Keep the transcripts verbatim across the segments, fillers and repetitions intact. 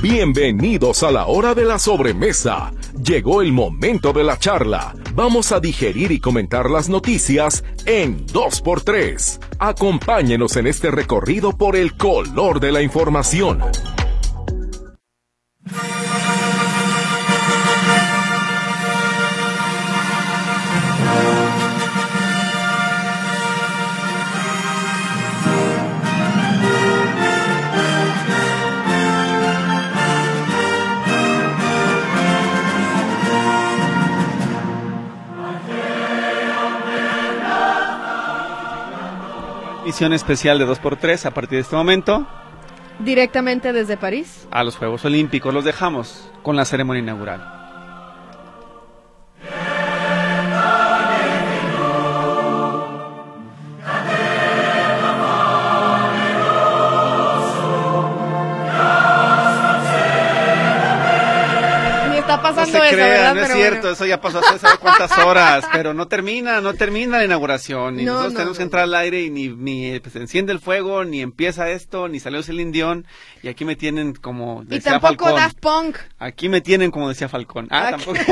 Bienvenidos a la hora de la sobremesa. Llegó el momento de la charla. Vamos a digerir y comentar las noticias en dos por tres. Acompáñenos en este recorrido por el color de la información. Edición especial de dos por tres a partir de este momento. Directamente desde París. A los Juegos Olímpicos. Los dejamos con la ceremonia inaugural. Pasando no se eso, crean, ¿verdad? no es pero cierto, bueno. Eso ya pasó hace sabe cuántas horas, pero no termina, no termina la inauguración, y no, nosotros no, tenemos no, que entrar al aire y ni, ni pues, se enciende el fuego, ni empieza esto, ni salió el Indión, y aquí me tienen como decía y tampoco Falcón. Daft Punk. Aquí me tienen como decía Falcón. Ah, Aquí. tampoco.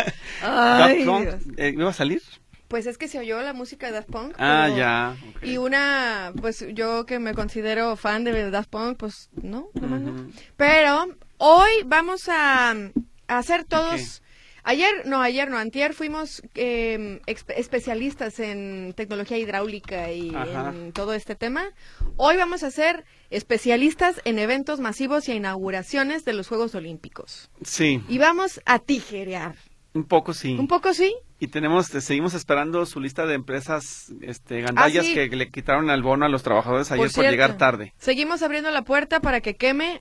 Ay, Daft Punk, Dios. eh, ¿iba a salir? Pues es que se oyó la música de Daft Punk. Ah, pero... ya. Okay. Y una, pues yo que me considero fan de Daft Punk, pues no, no, Uh-huh. no. Pero hoy vamos a, a hacer todos... Okay. Ayer, no, ayer no, antier fuimos eh, expe- especialistas en tecnología hidráulica y Ajá. en todo este tema. Hoy vamos a ser especialistas en eventos masivos y inauguraciones de los Juegos Olímpicos. Sí. Y vamos a tijerear. Un poco sí. Un poco sí. Y tenemos, seguimos esperando su lista de empresas este, gandallas Ah, sí. que le quitaron el bono a los trabajadores ayer por, cierto, llegar tarde. Seguimos abriendo la puerta para que queme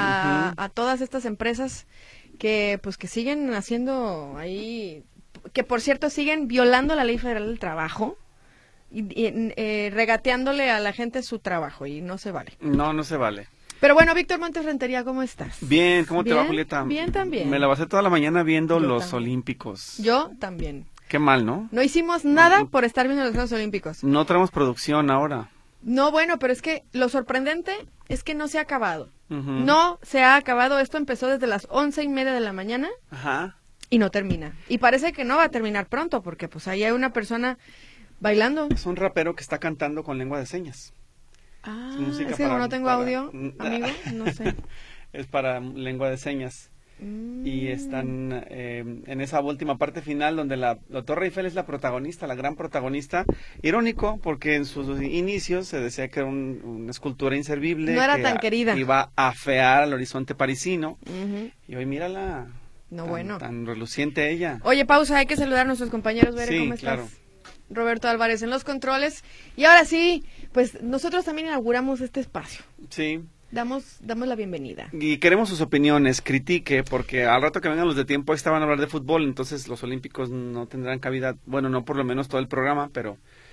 a, Uh-huh. a todas estas empresas que pues que siguen haciendo ahí, que por cierto siguen violando la ley federal del trabajo y, y eh, regateándole a la gente su trabajo y no se vale. No, no se vale. Pero bueno, Víctor Montes Rentería, ¿cómo estás? Bien, ¿cómo te ¿Bien? va, Julieta? Bien también. Me la pasé toda la mañana viendo Yo los también. Olímpicos. Yo también. Qué mal, ¿no? No hicimos nada No. por estar viendo los Juegos Olímpicos. No tenemos producción ahora. No, bueno, pero es que lo sorprendente es que no se ha acabado. Uh-huh. No se ha acabado. Esto empezó desde las once y media de la mañana Ajá. y no termina. Y parece que no va a terminar pronto porque pues ahí hay una persona bailando. Es un rapero que está cantando con lengua de señas. Ah, Es música es que para- como no tengo para- audio, amigo, no sé. Es para lengua de señas. Mm. Y están eh, en esa última parte final donde la, la Torre Eiffel es la protagonista, la gran protagonista. Irónico, porque en sus inicios se decía que era un- una escultura inservible. No era que tan a- querida. Iba a afear al horizonte parisino. Ujú. Y hoy mírala. No, tan, bueno. Tan reluciente ella. Oye, pausa, hay que saludar a nuestros compañeros. Bere, Sí, ¿cómo estás? claro. Roberto Álvarez en los controles. Y ahora sí, pues nosotros también inauguramos este espacio. Sí. Damos, damos la bienvenida. Y queremos sus opiniones, critique, porque al rato que vengan los de tiempo extra van a hablar de fútbol, entonces los olímpicos no tendrán cabida, bueno, no por lo menos todo el programa, pero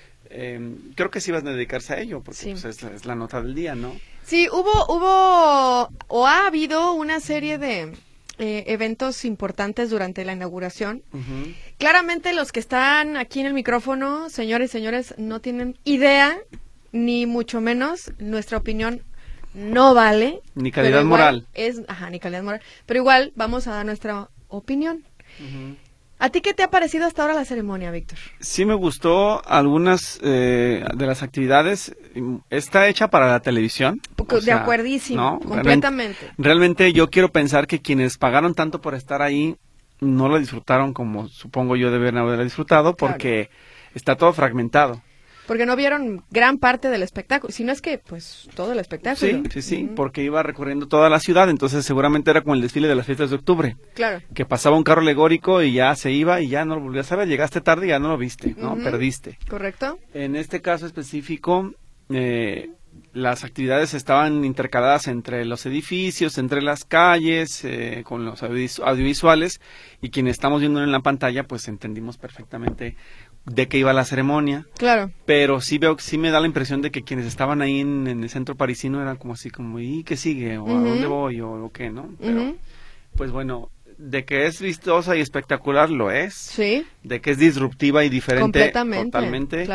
eh, creo que sí van a dedicarse a ello, porque Sí. pues, es, es la nota del día, ¿no? Sí, hubo, hubo, o ha habido una serie de eh, eventos importantes durante la inauguración. Uh-huh. Claramente los que están aquí en el micrófono, señores y señores, no tienen idea, ni mucho menos nuestra opinión no vale. Ni calidad pero igual moral. Es, ajá, ni calidad moral. Pero igual vamos a dar nuestra opinión. Uh-huh. ¿A ti qué te ha parecido hasta ahora la ceremonia, Víctor? Sí me gustó algunas eh, de las actividades. Está hecha para la televisión. Porque- o sea, de acuerdísimo, ¿no? completamente. Realmente, realmente yo quiero pensar que quienes pagaron tanto por estar ahí no lo disfrutaron como supongo yo deben haberlo disfrutado, porque está todo fragmentado. Porque no vieron gran parte del espectáculo, si no es que, pues, todo el espectáculo. Sí, sí, sí, Ujú. porque iba recorriendo toda la ciudad, entonces seguramente era como el desfile de las fiestas de octubre, Claro. que pasaba un carro alegórico y ya se iba y ya no lo volvías a ver, llegaste tarde y ya no lo viste, ¿no? Ujú. Perdiste. ¿Correcto? En este caso específico, eh, las actividades estaban intercaladas entre los edificios, entre las calles, eh, con los audivis- audiovisuales, y quienes estamos viendo en la pantalla, pues entendimos perfectamente de qué iba la ceremonia. Claro. Pero sí veo, sí me da la impresión de que quienes estaban ahí en, en el centro parisino eran como así, como, ¿y qué sigue? ¿O Ujú. a dónde voy? ¿O, o qué? ¿No? Pero, Ujú. pues bueno, de que es vistosa y espectacular, lo es. Sí. De que es disruptiva y diferente, Completamente. totalmente. Claro.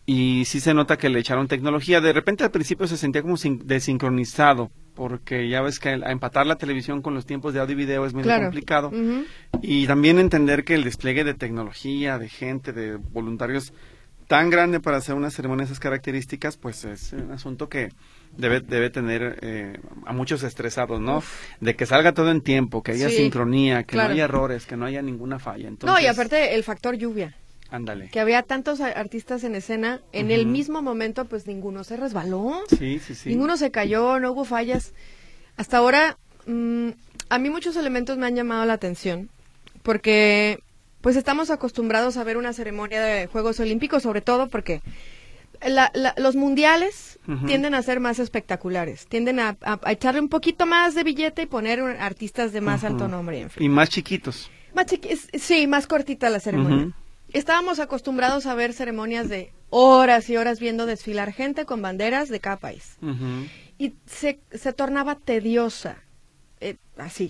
y sí se nota que le echaron tecnología. De repente al principio se sentía como sin, desincronizado, porque ya ves que a empatar la televisión con los tiempos de audio y video es muy claro. complicado. Uh-huh. Y también entender que el despliegue de tecnología, de gente, de voluntarios tan grande para hacer una ceremonia de esas características, pues es un asunto que debe debe tener eh, a muchos estresados, ¿no? Uf. De que salga todo en tiempo, que haya sí, sincronía, que claro. no haya errores, que no haya ninguna falla. Entonces, no, y aparte el factor lluvia. Ándale. Que había tantos artistas en escena, en uh-huh. el mismo momento, pues ninguno se resbaló. Sí, sí, sí. Ninguno se cayó, no hubo fallas. Hasta ahora, mmm, a mí muchos elementos me han llamado la atención, porque pues estamos acostumbrados a ver una ceremonia de Juegos Olímpicos, sobre todo porque la, la, los mundiales uh-huh. tienden a ser más espectaculares, tienden a, a, a echarle un poquito más de billete y poner artistas de más uh-huh. alto nombre. En fin. Y más chiquitos. Más chiqui- sí, más cortita la ceremonia. Uh-huh. Estábamos acostumbrados a ver ceremonias de horas y horas viendo desfilar gente con banderas de cada país. Uh-huh. Y se, se tornaba tediosa, eh, así.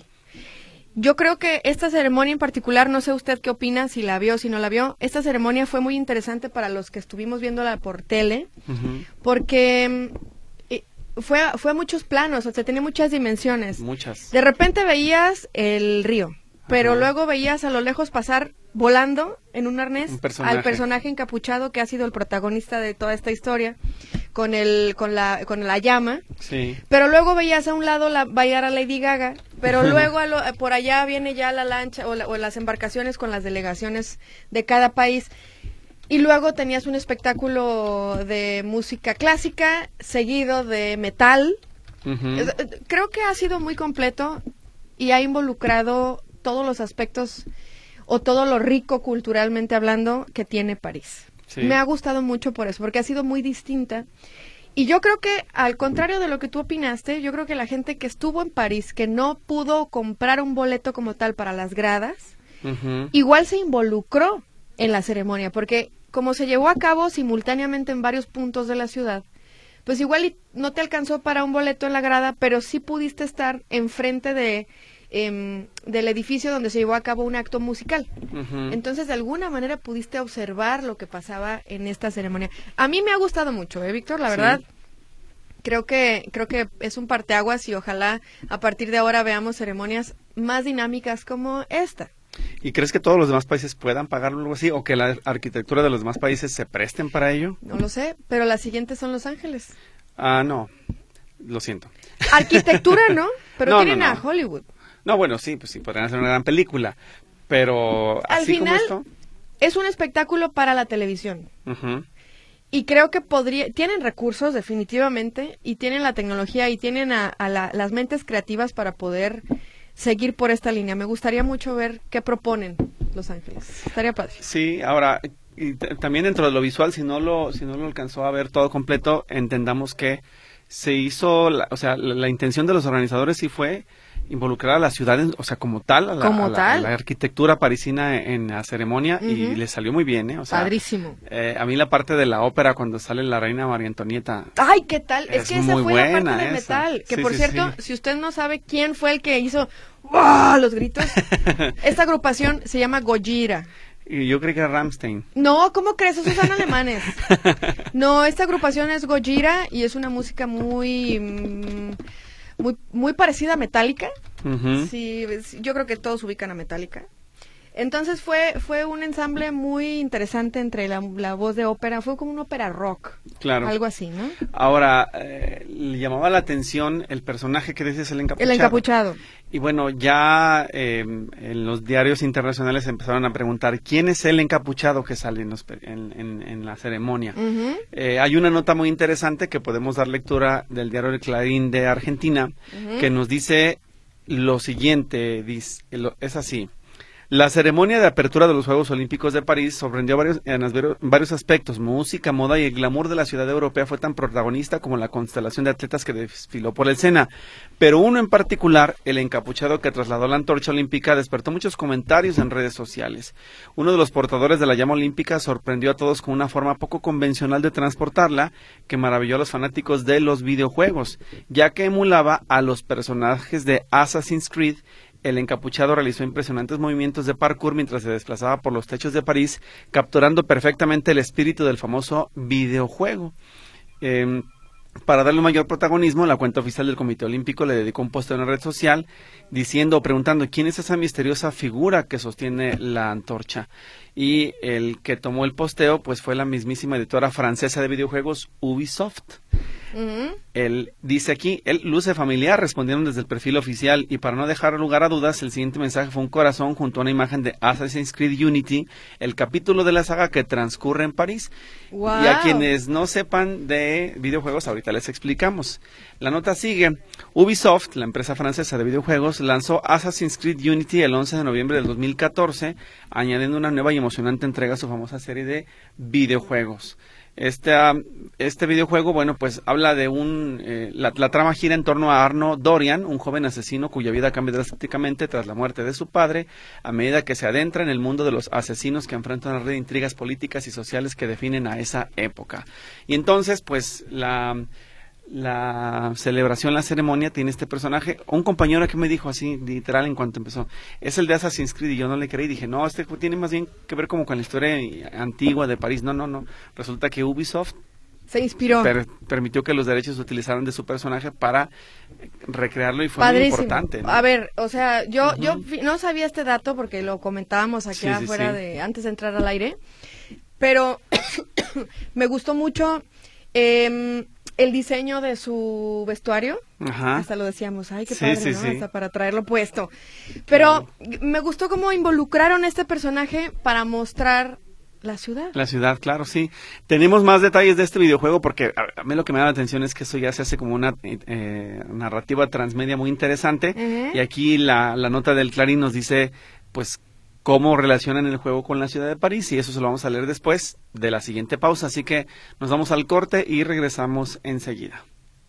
Yo creo que esta ceremonia en particular, no sé usted qué opina, si la vio o si no la vio, esta ceremonia fue muy interesante para los que estuvimos viéndola por tele, uh-huh. porque eh, fue, fue a muchos planos, o sea, tenía muchas dimensiones. Muchas. De repente veías el río, pero uh-huh. luego veías a lo lejos pasar volando en un arnés un personaje. al personaje encapuchado que ha sido el protagonista de toda esta historia, con el con la con la llama. Sí. Pero luego veías a un lado la bailar a Lady Gaga, pero luego a lo, por allá viene ya la lancha o, la, o las embarcaciones con las delegaciones de cada país. Y luego tenías un espectáculo de música clásica seguido de metal. Uh-huh. Creo que ha sido muy completo y ha involucrado todos los aspectos o todo lo rico culturalmente hablando que tiene París. Sí. Me ha gustado mucho por eso, porque ha sido muy distinta. Y yo creo que, al contrario de lo que tú opinaste, yo creo que la gente que estuvo en París, que no pudo comprar un boleto como tal para las gradas, uh-huh. igual se involucró en la ceremonia, porque como se llevó a cabo simultáneamente en varios puntos de la ciudad, pues igual no te alcanzó para un boleto en la grada, pero sí pudiste estar enfrente de... Eh, del edificio donde se llevó a cabo un acto musical. Uh-huh. Entonces, de alguna manera pudiste observar lo que pasaba en esta ceremonia. A mí me ha gustado mucho, ¿eh, Víctor? La verdad, sí. creo que creo que es un parteaguas y ojalá a partir de ahora veamos ceremonias más dinámicas como esta. ¿Y crees que todos los demás países puedan pagar algo así o que la arquitectura de los demás países se presten para ello? No lo sé, pero las siguientes son Los Ángeles. Ah, no, lo siento. Arquitectura no, pero no, tienen no, no. a Hollywood. No, bueno, sí, pues sí, podrían hacer una gran película, pero al así final, como esto... es un espectáculo para la televisión. Uh-huh. Y creo que podría, tienen recursos definitivamente, y tienen la tecnología, y tienen a, a la, las mentes creativas para poder seguir por esta línea. Me gustaría mucho ver qué proponen Los Ángeles. Estaría padre. Sí, ahora, y t- también dentro de lo visual, si no lo, si no lo alcanzó a ver todo completo, entendamos que se hizo, la, o sea, la, la intención de los organizadores sí fue involucrar a la ciudad, en, o sea, como tal, a la, como a la, tal. A la arquitectura parisina en, en la ceremonia, uh-huh. y le salió muy bien, ¿eh? O sea, padrísimo. Eh, a mí la parte de la ópera cuando sale la reina María Antonieta. ¡Ay, qué tal! Es, es que esa fue la parte de esa. metal. Que sí, por sí, cierto, sí. si usted no sabe quién fue el que hizo ¡oh! Los gritos, esta agrupación se llama Gojira. Y yo creí que era Rammstein. No, ¿cómo crees? Esos son alemanes. No, esta agrupación es Gojira y es una música muy... Mmm, muy muy parecida a Metallica. Uh-huh. Sí, yo creo que todos ubican a Metallica. Entonces fue fue un ensamble muy interesante entre la, la voz de ópera, fue como un ópera rock. Claro. Algo así, ¿no? Ahora, eh, le llamaba la atención el personaje que dices, el encapuchado. El encapuchado. Y bueno, ya eh, en los diarios internacionales empezaron a preguntar quién es el encapuchado que sale en, los, en, en, en la ceremonia. Uh-huh. Eh, hay una nota muy interesante que podemos dar lectura del diario El Clarín de Argentina, uh-huh. que nos dice lo siguiente, dice, es así. La ceremonia de apertura de los Juegos Olímpicos de París sorprendió varios, en varios aspectos. Música, moda y el glamour de la ciudad europea fue tan protagonista como la constelación de atletas que desfiló por el Sena. Pero uno en particular, el encapuchado que trasladó la antorcha olímpica, despertó muchos comentarios en redes sociales. Uno de los portadores de la llama olímpica sorprendió a todos con una forma poco convencional de transportarla, que maravilló a los fanáticos de los videojuegos, ya que emulaba a los personajes de Assassin's Creed, el encapuchado realizó impresionantes movimientos de parkour mientras se desplazaba por los techos de París, capturando perfectamente el espíritu del famoso videojuego. Eh, Para darle mayor protagonismo, la cuenta oficial del Comité Olímpico le dedicó un post en una red social diciendo o preguntando quién es esa misteriosa figura que sostiene la antorcha. Y el que tomó el posteo pues fue la mismísima editora francesa de videojuegos Ubisoft. Uh-huh. Él dice aquí, él luce familiar, respondieron desde el perfil oficial, y para no dejar lugar a dudas, el siguiente mensaje fue un corazón junto a una imagen de Assassin's Creed Unity, el capítulo de la saga que transcurre en París. Wow. Y a quienes no sepan de videojuegos, ahorita les explicamos. La nota sigue. Ubisoft, la empresa francesa de videojuegos, lanzó Assassin's Creed Unity el once de noviembre del dos mil catorce, añadiendo una nueva y emocionante entrega a su famosa serie de videojuegos. Este, uh, este videojuego, bueno, pues habla de un... Eh, la, la trama gira en torno a Arnaud Dorian, un joven asesino cuya vida cambia drásticamente tras la muerte de su padre, a medida que se adentra en el mundo de los asesinos que enfrentan una red de intrigas políticas y sociales que definen a esa época. Y entonces, pues, la... la celebración, la ceremonia tiene este personaje. Un compañero que me dijo así, literal, en cuanto empezó, es el de Assassin's Creed, y yo no le creí, dije, no, este tiene más bien que ver como con la historia antigua de París. No, no, no, resulta que Ubisoft se inspiró, per permitió que los derechos se utilizaran de su personaje para recrearlo, y fue padrísimo. Muy importante, ¿no? A ver, o sea, yo, uh-huh. yo no sabía este dato porque lo comentábamos aquí sí, afuera, sí, sí. de antes de entrar al aire, pero me gustó mucho eh, el diseño de su vestuario. Ajá. Hasta lo decíamos, ay, qué sí, padre, sí, ¿no? Sí. Hasta para traerlo puesto. Pero claro, me gustó cómo involucraron a este personaje para mostrar la ciudad. La ciudad, claro, sí. Tenemos más detalles de este videojuego porque a, a mí lo que me da la atención es que eso ya se hace como una eh, narrativa transmedia muy interesante. Uh-huh. Y aquí la, la nota del Clarín nos dice, pues, cómo relacionan el juego con la ciudad de París, y eso se lo vamos a leer después de la siguiente pausa. Así que nos vamos al corte y regresamos enseguida.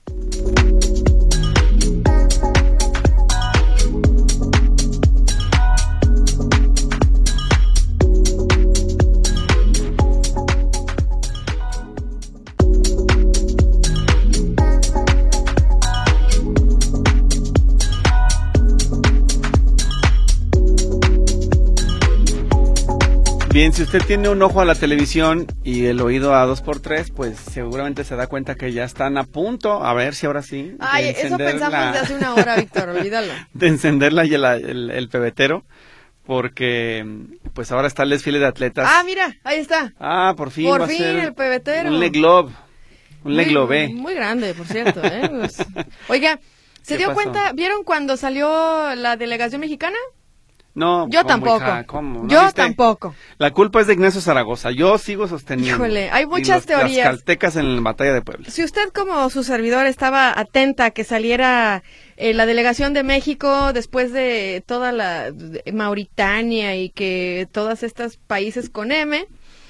Bien, si usted tiene un ojo a la televisión y el oído a dos por tres, pues seguramente se da cuenta que ya están a punto, a ver si ahora sí. Ay, eso pensamos la... de hace una hora, Víctor, olvídalo. De encender la, la, el, el pebetero, porque pues ahora está el desfile de atletas. Ah, mira, ahí está. Ah, por fin Por va fin a ser el pebetero. Un Le Globe, un Le Globe. Muy grande, por cierto, ¿eh? Pues, oiga, ¿se dio pasó? cuenta, vieron cuando salió la delegación mexicana? No, yo tampoco. Hija, ¿cómo? ¿No yo viste? tampoco. La culpa es de Ignacio Zaragoza. Yo sigo sosteniendo. Híjole, hay muchas los, teorías. Las caltecas en la batalla de Puebla. Si usted como su servidor estaba atenta a que saliera eh, la delegación de México después de toda la de Mauritania y que todos estos países con M,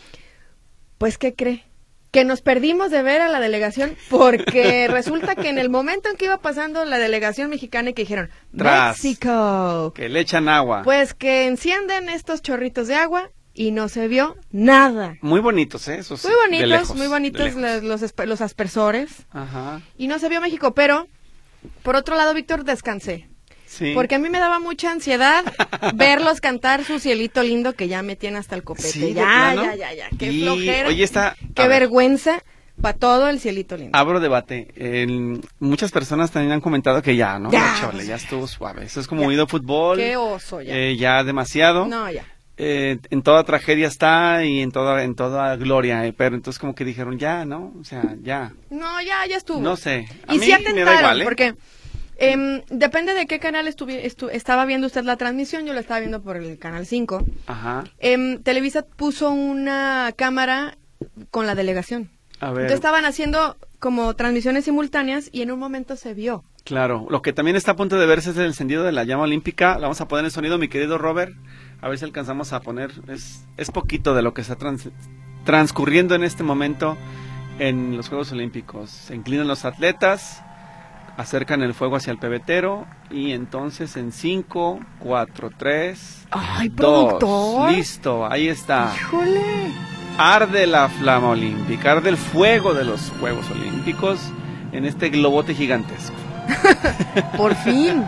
pues ¿qué cree? Que nos perdimos de ver a la delegación porque resulta que en el momento en que iba pasando la delegación mexicana y que dijeron Tras, México, que le echan agua, pues que encienden estos chorritos de agua y no se vio nada. Muy bonitos, ¿eh? Esos muy bonitos, de lejos, muy bonitos los, los, los aspersores. Ajá. Y no se vio México, pero por otro lado, Víctor, descansé. Sí. Porque a mí me daba mucha ansiedad verlos cantar su cielito lindo que ya me tiene hasta el copete. Sí, ya, ya, ya, ya, qué y, flojera, oye, está, qué vergüenza para todo el cielito lindo. Abro debate. Eh, muchas personas también han comentado que ya, ¿no? Ya, Chole, pues, ya estuvo suave. Eso es como oído fútbol. Qué oso, ya. Eh, ya demasiado. No, ya. Eh, en toda tragedia está y en toda en toda gloria, eh, pero entonces como que dijeron ya, ¿no? O sea, ya. No, ya, ya estuvo. No sé. A y mí sí atentaron, me da igual, ¿eh? porque eh, depende de qué canal estu estu estaba viendo usted la transmisión. Yo la estaba viendo por el canal cinco. Ajá. Eh, Televisa puso una cámara con la delegación. A ver. Entonces estaban haciendo como transmisiones simultáneas y en un momento se vio. Claro, lo que también está a punto de verse es el encendido de la llama olímpica. La vamos a poner en sonido, mi querido Robert. A ver si alcanzamos a poner. Es, es poquito de lo que está trans, transcurriendo en este momento en los Juegos Olímpicos. Se inclinan los atletas, acercan el fuego hacia el pebetero y entonces en cinco, cuatro, tres, ¡ay, productor! Listo, ahí está. ¡Híjole! Arde la flama olímpica, arde el fuego de los Juegos Olímpicos en este globote gigantesco. Por fin.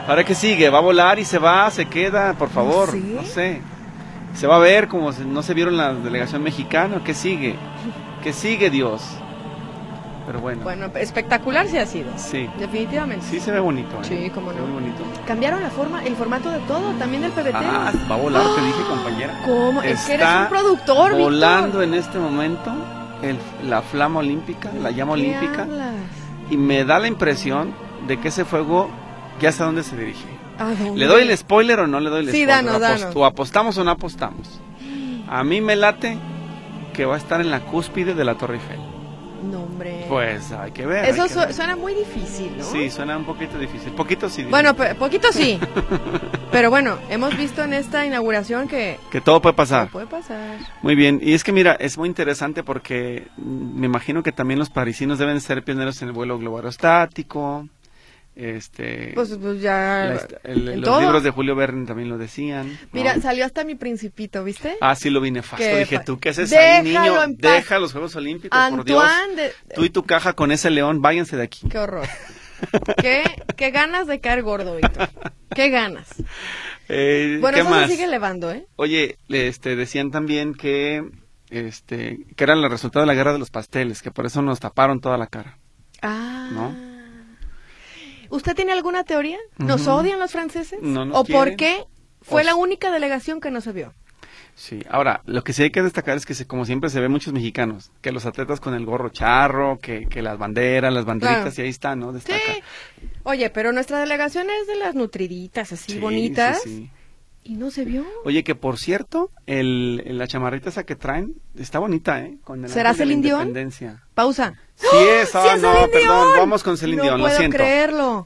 ¿Ahora qué sigue? ¿Va a volar y se va, se queda? Por favor, ¿Sí? no sé. ¿Se va a ver como se- no se vieron la delegación mexicana? ¿Qué sigue? ¿Qué sigue, Dios? Pero bueno, Bueno, espectacular sí ha sido. sí, Definitivamente. sí se ve bonito. ¿eh? Sí, cómo Se ve no. muy bonito. Cambiaron la forma, el formato de todo, también del pebetero. Ah, va a volar, te dije, compañera. ¿Cómo? Es que eres Está un productor, Víctor. volando en este momento el, la flama olímpica, la llama ¿Qué olímpica, hablas? y me da la impresión de que ese fuego ya sé a dónde se dirige. ¿A dónde? ¿Le doy el spoiler o no le doy el Sí, spoiler? danos, Apos- danos. ¿O apostamos o no apostamos? A mí me late que va a estar en la cúspide de la Torre Eiffel. No, hombre. Pues hay que ver. Eso hay que su- ver. suena muy difícil, ¿no? Sí, suena un poquito difícil. Poquito sí. Bueno, difícil. pe- poquito sí. Pero bueno, hemos visto en esta inauguración que Que todo puede pasar. no puede pasar. Muy bien, y es que mira, es muy interesante porque mm, me imagino que también los parisinos deben ser pioneros en el vuelo globo aerostático, este, Pues, pues ya. la hist- el- en los todo. libros de Julio Verne también lo decían. ¿no? Mira, salió hasta mi principito, ¿viste? Ah, sí lo vi nefasto, Que dije, pa- ¿tú qué haces ahí, Déjalo niño? en paz. Deja los Juegos Olímpicos, por Dios. Antoine de... Tú y tu caja con ese león, váyanse de aquí. Qué horror. qué, qué ganas de caer gordo, Víctor. Qué ganas. Eh, Bueno, ¿qué eso más? se sigue elevando, ¿eh? Oye, este, decían también que, este, que era el resultado de la guerra de los pasteles, que por eso nos taparon toda la cara. Ah. ¿No? ¿Usted tiene alguna teoría? ¿Nos Ujú. odian los franceses? No nos ¿O por quieren. qué fue O la s- única delegación que no se vio? Sí, ahora, lo que sí hay que destacar es que se, como siempre se ve muchos mexicanos, que los atletas con el gorro charro, que, que las banderas, las banderitas, Claro. y ahí está, ¿no? Destaca. Sí. Oye, pero nuestra delegación es de las nutriditas, así Sí, bonitas. sí, sí. Y no se vio. Oye, que por cierto, el, el- la chamarrita esa que traen está bonita, ¿eh? Con el ¿Será ángel de la Celine Dion? Independencia. Pausa. Sí es, ah, ¡Sí es no, Celine perdón, Dion! vamos con Celine no Dion, lo puedo siento. creerlo.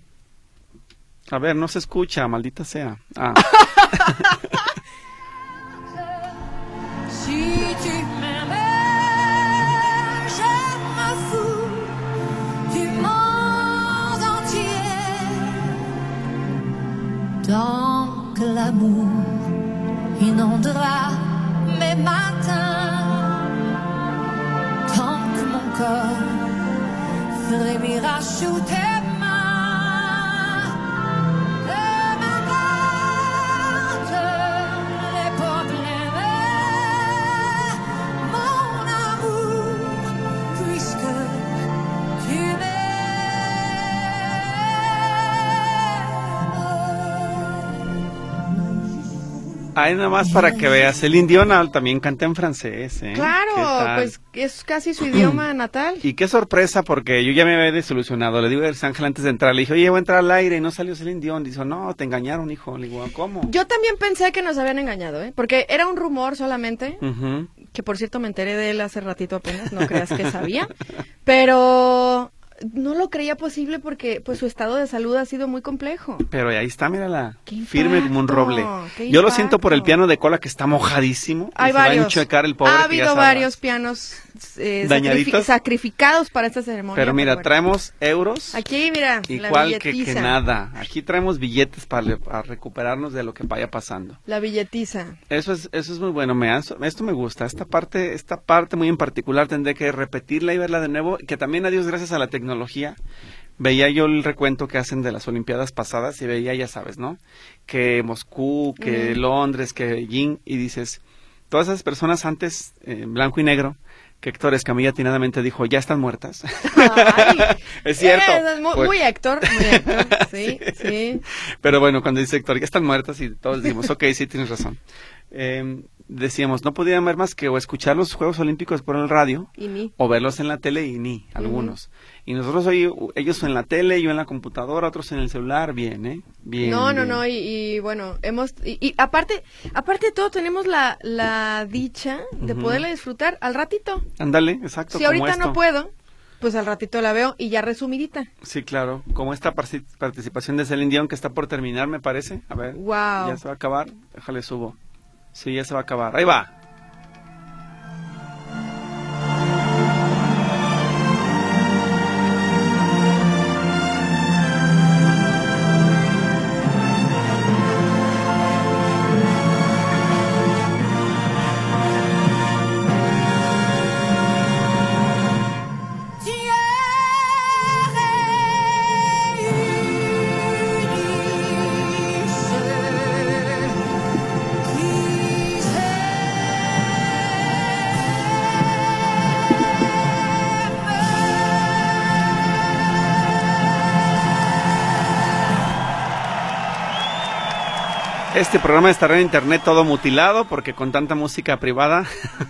A ver, no se escucha, maldita sea. Ah. Si tu m'aimais, je me fous du monde entier. Tant que l'amour inondera mes matins, tant que mon corps frémira sous tes mains. Et m'invente les problèmes, mon amour, puisque tu m'aimes. Ahí nada más para que veas, Celine Dion ah, también canta en francés, ¿eh? ¿Qué Claro, tal? pues es casi su idioma natal. Y qué sorpresa, porque yo ya me había desilusionado. Le digo a Ángel antes de entrar, le dije, oye, voy a entrar al aire, y no salió Celine Dion. Dijo, no, te engañaron, hijo. Le digo, ¿cómo? Yo también pensé que nos habían engañado, ¿eh? Porque era un rumor solamente, Ujú. que por cierto me enteré de él hace ratito apenas, no creas que sabía, pero no lo creía posible porque pues su estado de salud ha sido muy complejo. Pero ahí está, mírala, ¡Qué firme como un impacto! roble. ¡Qué Yo lo siento por el impacto! piano de cola que está mojadísimo. Hay y se va a varios. enchuecar el pobre. ha que ya habido sabrás. varios pianos eh, ¿Dañaditos? sacrifi- sacrificados para esta ceremonia. Pero mira, bueno. traemos euros. Aquí, mira, la Igual que, que billetiza. nada. Aquí traemos billetes para, le- para recuperarnos de lo que vaya pasando. La billetiza. Eso es, eso es muy bueno, me, esto me gusta. Esta parte, esta parte muy en particular tendré que repetirla y verla de nuevo. Que también a Dios gracias a la tecnología. Veía yo el recuento que hacen de las Olimpiadas pasadas y veía, ya sabes, ¿no? Que Moscú, que Ujú. Londres, que Beijing, y dices, todas esas personas antes, eh, en blanco y negro, que Héctor Escamilla atinadamente dijo, ya están muertas. Ay, Es cierto. eh, es muy, Pues- muy Héctor, muy Héctor, sí, sí. Pero bueno, cuando dice Héctor, ya están muertas y todos decimos, ok, sí, tienes razón. Eh, decíamos, no podían ver más que o escuchar los Juegos Olímpicos por el radio Y ni. o verlos en la tele y ni, algunos. Y nosotros hoy, ellos en la tele, yo en la computadora, otros en el celular, bien, ¿eh? Bien. No, no, bien. no, y, y bueno, hemos, y, y aparte, aparte de todo tenemos la, la dicha de Ujú. poderla disfrutar al ratito. Ándale, exacto. Si como ahorita esto. no puedo, pues al ratito la veo y ya resumidita. Sí, claro, como esta parci- participación de Celine Dion que está por terminar, me parece. A ver, Wow. ya se va a acabar, déjale subo. Sí, ya se va a acabar, ahí va. Tu es réuni Este programa estará en internet todo mutilado porque con tanta música privada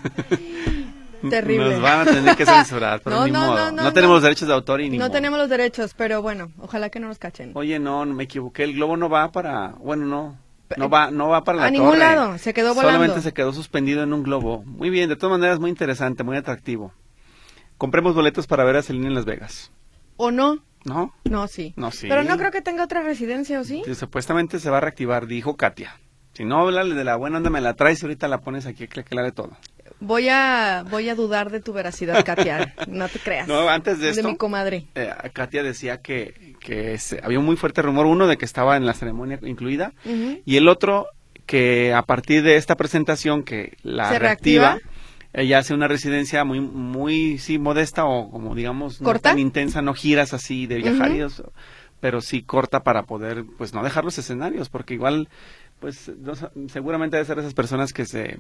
Terrible. nos van a tener que censurar, pero No, ni no, modo. no, No, no, tenemos no. los derechos de autor y ni No modo. tenemos los derechos, pero bueno, ojalá que no nos cachen. Oye, no, no me equivoqué, el globo no va para, bueno, no, no va, no va para la A ningún torre. lado, se quedó volando. Solamente se quedó suspendido en un globo. Muy bien, de todas maneras muy interesante, muy atractivo. Compremos boletos para ver a Selena en Las Vegas. ¿O no? ¿No? No, sí. No, sí. Pero no creo que tenga otra residencia, ¿o sí? Que supuestamente se va a reactivar, dijo Katia. Si no, háblale de la buena onda, me la traes y ahorita la pones aquí, que que la de todo. Voy a voy a dudar de tu veracidad, Katia. No te creas. No, antes de esto, De mi comadre. eh, Katia decía que, que se- había un muy fuerte rumor, uno de que estaba en la ceremonia incluida, Ujú. y el otro que a partir de esta presentación que la ¿Se reactiva, reactiva? ella hace una residencia muy, muy, sí, modesta o como digamos, no ¿Corta? tan intensa, no giras así de viajar, Ujú. y eso, pero sí corta para poder, pues no dejar los escenarios, porque igual, pues no sa- seguramente debe ser esas personas que se,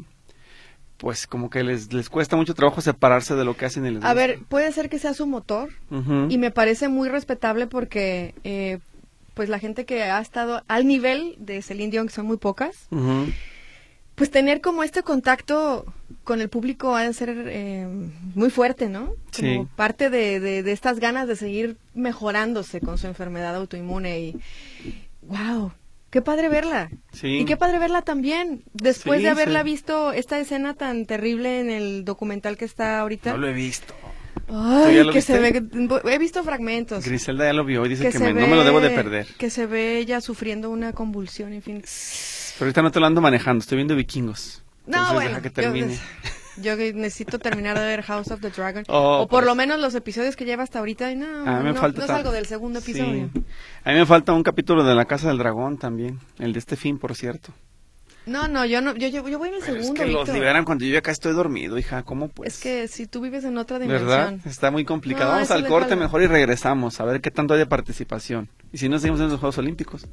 pues como que les, les cuesta mucho trabajo separarse de lo que hacen y les A gusta. ver, puede ser que sea su motor Ujú. y me parece muy respetable porque eh, pues la gente que ha estado al nivel de Celine Dion, que son muy pocas, Ujú. pues tener como este contacto con el público ha de ser eh, muy fuerte, ¿no? Como Sí. parte de, de, de estas ganas de seguir mejorándose con su enfermedad autoinmune y wow, qué padre verla. Sí. Y qué padre verla también, después Sí, de haberla sí. visto esta escena tan terrible en el documental que está ahorita. No lo he visto. Ay, ¿Tú ya lo que se viste? ve, he visto fragmentos. Griselda ya lo vio y dice que que, se me- ve, no me lo debo de perder. Que se ve ella sufriendo una convulsión, en fin. Pero ahorita no te lo ando manejando, estoy viendo Vikingos. No, Entonces bueno, deja que yo- termine. Yo, necesito terminar de ver House of the Dragon. Oh, o por pues. lo menos los episodios que lleva hasta ahorita. Y no, A mí me no, falta no ta- salgo del segundo episodio. Sí. A mí me falta un capítulo de La Casa del Dragón también, el de este fin, por cierto. No, no, yo no, yo, yo, yo voy en el Pero segundo, es que los Víctor. liberan cuando yo acá estoy dormido, hija, ¿cómo pues? Es que si tú vives en otra dimensión. ¿Verdad? Está muy complicado. No, Vamos eso al déjalo. corte mejor y regresamos a ver qué tanto hay de participación. Y si no, seguimos en los Juegos Olímpicos.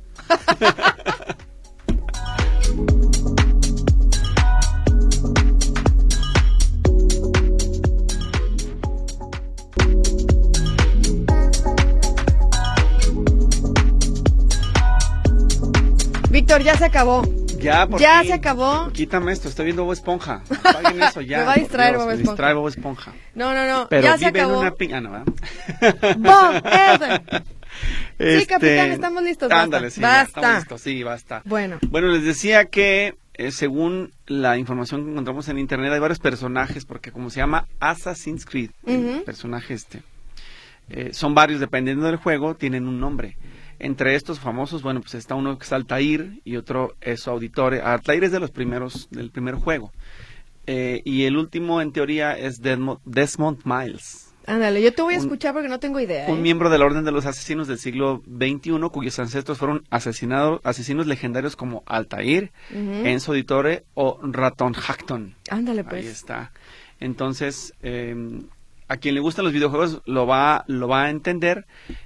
Víctor, ya se acabó. Ya, por Ya fin. se acabó. Quítame esto, estoy viendo Bob Esponja. Apaguen eso ya. Me va a por distraer Dios, Bob me Esponja. distrae Bob Esponja. No, no, no. Pero ya se vive en acabó. una piña. Ah, no, ¿verdad? Bob Esponja. Sí, capitán, estamos listos, basta. Ándale, sí, Basta. ya estamos listos, sí, basta. Bueno. Bueno, les decía que eh, según la información que encontramos en internet hay varios personajes, porque como se llama Assassin's Creed, el Ujú. personaje este, eh, son varios, dependiendo del juego, tienen un nombre. Entre estos famosos, bueno, pues está uno que es Altair y otro es su auditore. Altair es de los primeros, del primer juego. Eh, y el último, en teoría, es Desmond, Desmond Miles. Ándale, yo te voy a Un- escuchar porque no tengo idea. Un ¿eh? miembro de la Orden de los Asesinos del siglo veintiuno, cuyos ancestros fueron asesinados, asesinos legendarios como Altair, Ujú. Enzo Auditore o Raton Hackton. Ándale, pues. Ahí está. Entonces, eh, a quien le gustan los videojuegos lo va, lo va a entender.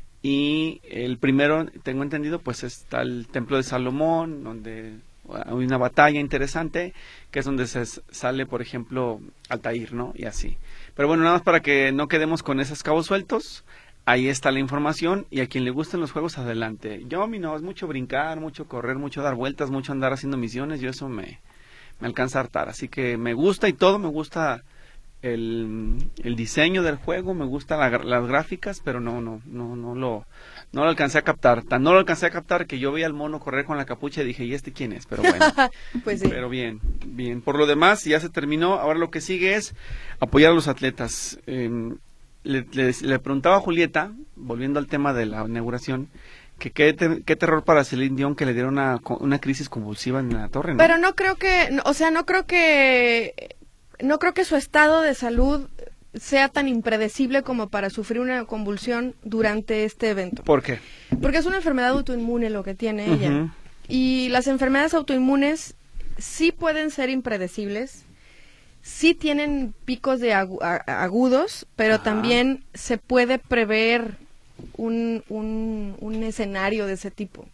Y el primero, tengo entendido, pues está el Templo de Salomón, donde hay una batalla interesante, que es donde se s- sale, por ejemplo, Altair, ¿no? Y así. Pero bueno, nada más para que no quedemos con esos cabos sueltos, ahí está la información, y a quien le gusten los juegos, adelante. Yo, a mí no, es mucho brincar, mucho correr, mucho dar vueltas, mucho andar haciendo misiones, yo eso me, me alcanza a hartar. Así que me gusta y todo, me gusta el, el diseño del juego, me gustan la- las gráficas, pero no, no, no, no lo, no lo alcancé a captar. Tan no lo alcancé a captar que yo vi al mono correr con la capucha y dije, ¿y este quién es? Pero bueno. Pues sí. Pero bien, bien. Por lo demás, ya se terminó. Ahora lo que sigue es apoyar a los atletas. Eh, le, le- le preguntaba a Julieta, volviendo al tema de la inauguración, que qué, te- qué terror para Celine Dion que le diera una, co- una crisis convulsiva en la torre, ¿no? Pero no creo que, no, o sea, no creo que, no creo que su estado de salud sea tan impredecible como para sufrir una convulsión durante este evento. ¿Por qué? Porque es una enfermedad autoinmune lo que tiene ella. Ujú. Y las enfermedades autoinmunes sí pueden ser impredecibles, sí tienen picos de agu- a- agudos, pero Ajá. también se puede prever un, un, un escenario de ese tipo.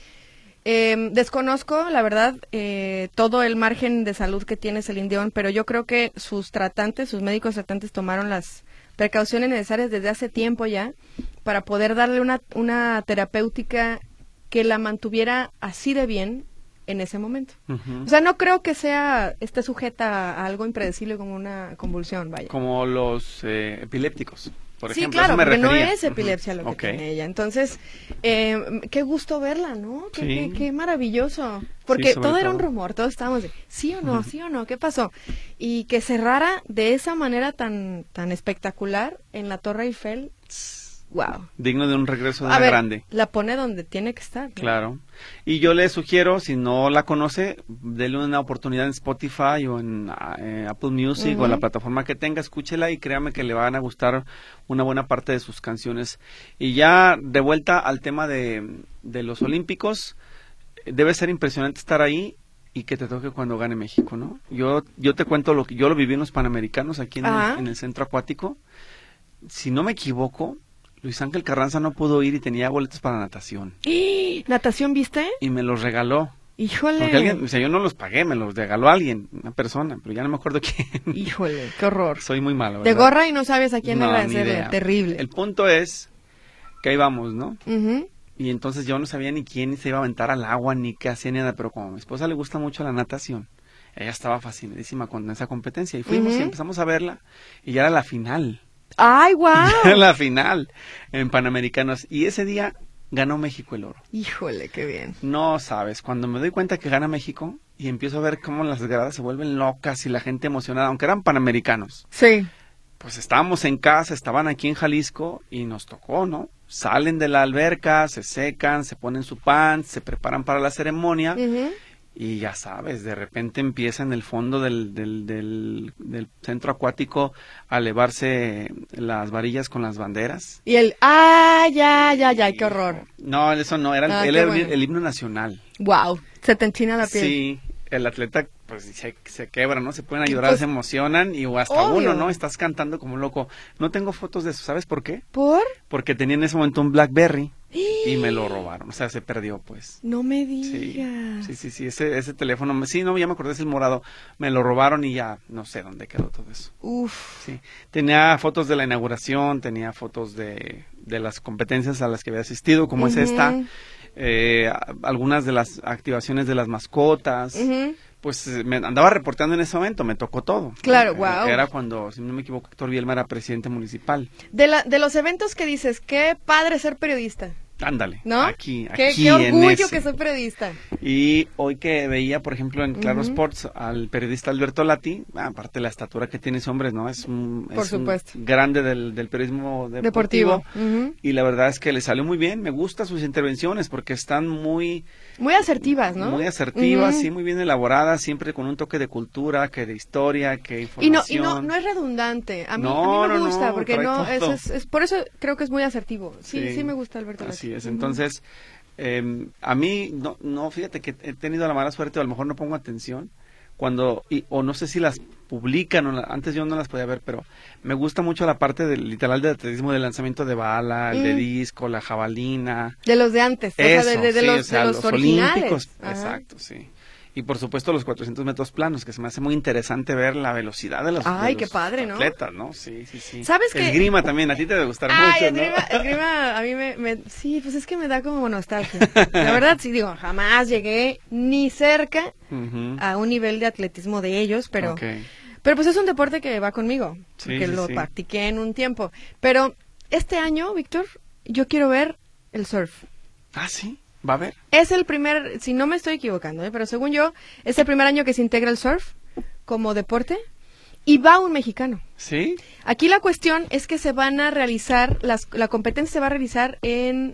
Eh, desconozco, la verdad, eh, todo el margen de salud que tiene Celine Dion, pero yo creo que sus tratantes, sus médicos tratantes tomaron las precauciones necesarias desde hace tiempo ya para poder darle una, una terapéutica que la mantuviera así de bien en ese momento. Ujú. O sea, no creo que sea esté sujeta a algo impredecible como una convulsión, vaya. Como los eh, epilépticos, por Sí, ejemplo. a claro, eso me porque no refería. es epilepsia Ujú. lo que Ok. tiene ella. Entonces, eh, qué gusto verla, ¿no? Qué, Sí. qué, qué maravilloso. Porque sobre todo era un todo. rumor, todos estábamos de, sí o no, sí o no, ¿qué pasó? Y que cerrara de esa manera tan, tan espectacular en la Torre Eiffel, wow. Digno de un regreso de A una ver, grande. la pone donde tiene que estar, ¿no? Claro. Y yo le sugiero, si no la conoce, dele una oportunidad en Spotify o en ah, eh, Apple Music Ujú. o en la plataforma que tenga, escúchela y créame que le van a gustar una buena parte de sus canciones. Y ya de vuelta al tema de, de los Olímpicos, debe ser impresionante estar ahí y que te toque cuando gane México, ¿no? Yo yo te cuento lo que yo lo viví en los Panamericanos aquí en, Ajá. el, en el centro acuático. Si no me equivoco, Luis Ángel Carranza no pudo ir y tenía boletos para natación ¡Ih! ¿Natación viste? y me los regaló. Híjole. Porque alguien, o sea, yo no los pagué, me los regaló alguien, una persona, pero ya no me acuerdo quién. Híjole, qué horror. Soy muy malo, De ¿verdad? gorra y no sabes a quién No, ni agradecerle. idea. Terrible. El punto es que ahí vamos, ¿no? Ujú. Y entonces yo no sabía ni quién se iba a aventar al agua, ni qué hacía, ni nada, pero como a mi esposa le gusta mucho la natación, ella estaba fascinadísima con esa competencia y fuimos Ujú. y empezamos a verla y ya era la final. ¡Ay, wow! Ya era la final en Panamericanos y ese día ganó México el oro. Híjole, qué bien. No sabes, cuando me doy cuenta que gana México y empiezo a ver cómo las gradas se vuelven locas y la gente emocionada, aunque eran panamericanos, Sí. pues estábamos en casa, estaban aquí en Jalisco y nos tocó, ¿no? Salen de la alberca, se secan, se ponen su pan, se preparan para la ceremonia Ujú. y ya sabes, de repente empieza en el fondo del, del, del, del centro acuático a elevarse las varillas con las banderas. Y el, ¡ah, ya, ya, ya! ¡Qué horror! No, eso no, era, el- Ah, él qué era bueno. el himno nacional. ¡Wow! Se te enchina la piel. Sí, el atleta pues se, se quebra, ¿no? Se pueden ayudar, Pues, se emocionan y o hasta obvio. uno, ¿no? Estás cantando como un loco. No tengo fotos de eso, ¿sabes por qué? ¿Por? Porque tenía en ese momento un BlackBerry y me lo robaron, o sea, se perdió pues. No me Sí, digas. sí, sí, sí, ese, ese teléfono, me- sí, no, ya me acordé, es el morado, me lo robaron y ya no sé dónde quedó todo eso. Uf. Sí, tenía fotos de la inauguración, tenía fotos de, de las competencias a las que había asistido, como es Ujú. esta, eh, a- algunas de las activaciones de las mascotas, Ujú. pues eh, me andaba reportando en ese momento, me tocó todo. Claro, Eh, guau. Era cuando, si no me equivoco, Héctor Bielma era presidente municipal. De, la, de los eventos que dices, qué padre ser periodista, Ándale, ¿no? aquí, Qué, aquí qué en orgullo ese. que soy periodista. Y hoy que veía, por ejemplo, en Claro Ujú. Sports al periodista Alberto Lati, aparte de la estatura que tiene ese hombre, ¿no? Es un, Por es un supuesto. grande del, del periodismo deportivo. Deportivo. Ujú. Y la verdad es que le salió muy bien. Me gustan sus intervenciones porque están muy, Muy asertivas, ¿no? muy asertivas, Ujú. sí, muy bien elaboradas, siempre con un toque de cultura, que de historia, que Y información. no, y no, no es redundante. A mí, No, a mí me no, gusta, no, porque trae no, es, todo. es, es- por eso creo que es muy asertivo. Sí, sí, me gusta Alberto Lati. Así es. Ujú. Entonces, eh, a mí, no, no, fíjate que he tenido la mala suerte, o a lo mejor no pongo atención, cuando, y, o no sé si las publican, o la- antes yo no las podía ver, pero me gusta mucho la parte del literal del atletismo, del lanzamiento de bala, el de Mm. disco, la jabalina. De los de antes, o sea, de, Eso, de- de sí, los, o sea, de los, originales. olímpicos. Ajá. Exacto, sí. Y por supuesto los cuatrocientos metros planos, que se me hace muy interesante ver la velocidad de los, Ay, de qué los padre, ¿no? atletas, ¿no? Sí, sí, sí. ¿Sabes qué? Esgrima también, a ti te debe gustar Ay, mucho, esgrima, ¿no? esgrima, a mí me, me- sí, pues es que me da como nostalgia. La verdad, sí, digo, jamás llegué ni cerca Ujú. a un nivel de atletismo de ellos, pero, Ok. pero pues es un deporte que va conmigo, Sí, porque sí, lo sí. practiqué en un tiempo. Pero este año, Víctor, yo quiero ver el surf. Ah, sí, va a haber. Es el primer, si no me estoy equivocando, ¿eh? Pero según yo, es el primer año que se integra el surf como deporte y va un mexicano. ¿Sí? Aquí la cuestión es que se van a realizar, las, la competencia se va a realizar en,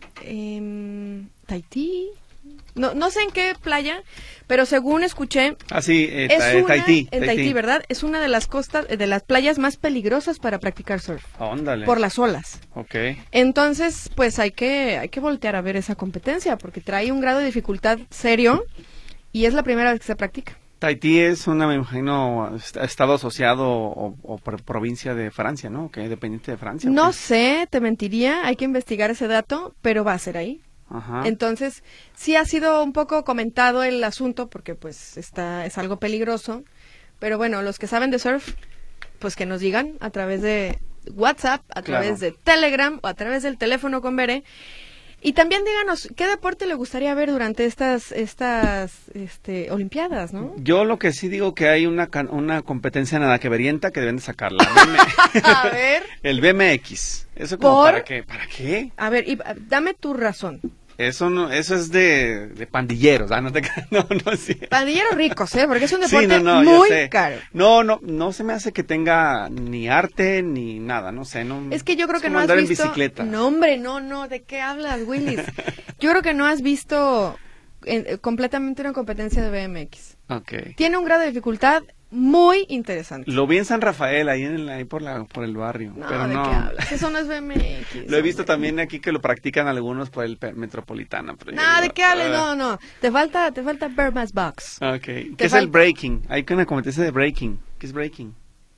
em, Tahití, no, no sé en qué playa, pero según escuché, Ah, sí, eh, es Ta- eh, una, Tahití. en Tahití, ¿verdad? Es una de las costas, de las playas más peligrosas para practicar surf, Óndale. por las olas. Ok. Entonces, pues hay que, hay que voltear a ver esa competencia, porque trae un grado de dificultad serio y es la primera vez que se practica. Tahití es una, me imagino, est- estado asociado o, o pro- provincia de Francia, ¿no? Que es dependiente de Francia. ¿o No qué? sé, te mentiría, hay que investigar ese dato, pero va a ser ahí. Ajá. Entonces, sí ha sido un poco comentado el asunto porque pues está es algo peligroso, pero bueno, los que saben de surf, pues que nos digan a través de WhatsApp, a Claro. través de Telegram o a través del teléfono con Bere. Y también díganos, ¿qué deporte le gustaría ver durante estas estas este, Olimpiadas, no? Yo lo que sí digo que hay una can- una competencia nadaqueverienta que deben de sacarla. B M A ver. El B M X. ¿Eso como ¿Por? para qué? ¿Para qué? A ver, y, ah, dame tu razón. Eso no, eso es de, de pandilleros, ¿ah? No, te, no, no, sí. Pandilleros ricos, ¿eh? Porque es un Sí, deporte no, no, muy ya sé. caro. No, no, no se me hace que tenga ni arte ni nada, no sé, no. Es que yo creo es que como no has andar visto... en bicicleta. No, hombre, no, no, ¿de qué hablas, Willis? Yo creo que no has visto eh, completamente una competencia de B M X. Okay. Tiene un grado de dificultad muy interesante. Lo vi en San Rafael, ahí, en el, ahí por, la, por el barrio, No, pero ¿de no. qué hablas? Eso no es B M X. Lo he visto hombre. también aquí que lo practican algunos por el pe- Metropolitana. Pero yo No, ¿de digo, qué hablas? ah. No, no. Te falta, te falta Burma's Box. Ok. ¿Qué Te es el falta- breaking? Hay que una competencia de breaking. ¿Qué es breaking?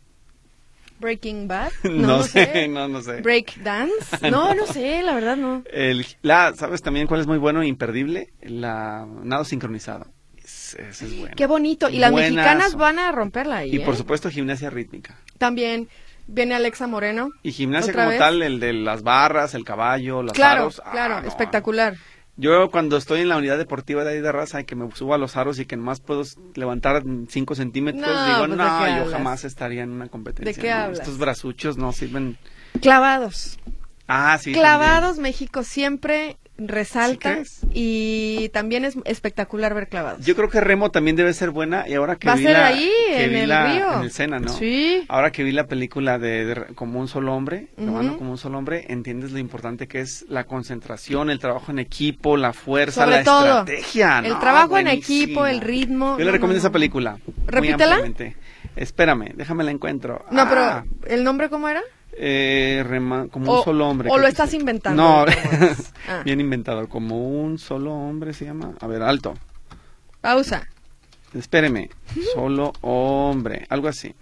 Breaking Bad. No, No, no sé, sé. no, no sé. Break Dance. No, no sé, la verdad no. El, la, ¿sabes también cuál es muy bueno e imperdible? La nado sincronizado. Es- Ese es bueno. Qué bonito. Y las Buenazo. mexicanas van a romperla ahí. Y por ¿eh? supuesto gimnasia rítmica. También viene Alexa Moreno. Y gimnasia ¿Otra como vez? tal, el de las barras, el caballo, los Claro, aros. Ah, claro, no. espectacular. Yo cuando estoy en la unidad deportiva de ahí de raza y que me subo a los aros y que nomás puedo levantar cinco centímetros, No, digo, pues, ¿de no, qué yo hablas? jamás estaría en una competencia. ¿De qué ¿no? hablas? Estos brazuchos no sirven. Clavados. Ah, sí. Clavados, México siempre resalta. ¿Sí crees? Y también es espectacular ver clavados. también. Yo creo que remo también debe ser buena y ahora que Va a vi ser la, ahí, que en vi el la- río. en el Sena, ¿no? Sí. Ahora que vi la película de, de Como un solo hombre, Ujú. Remando como un solo hombre, entiendes lo importante que es la concentración, el trabajo en equipo, la fuerza, Sobre la todo, estrategia. el no, trabajo en buenísimo. equipo, el ritmo. Yo no, le recomiendo no, esa no. película. muy Repítela. ampliamente. Espérame, déjame la encuentro. No, Ah, pero ¿el nombre cómo era? eh, rema- como O- un solo hombre. o creo lo que estás sí. inventando, No, ¿cómo es? Ah. bien inventado. Como un solo hombre se llama. A ver, alto. Pausa. Espéreme. Solo hombre. Algo así.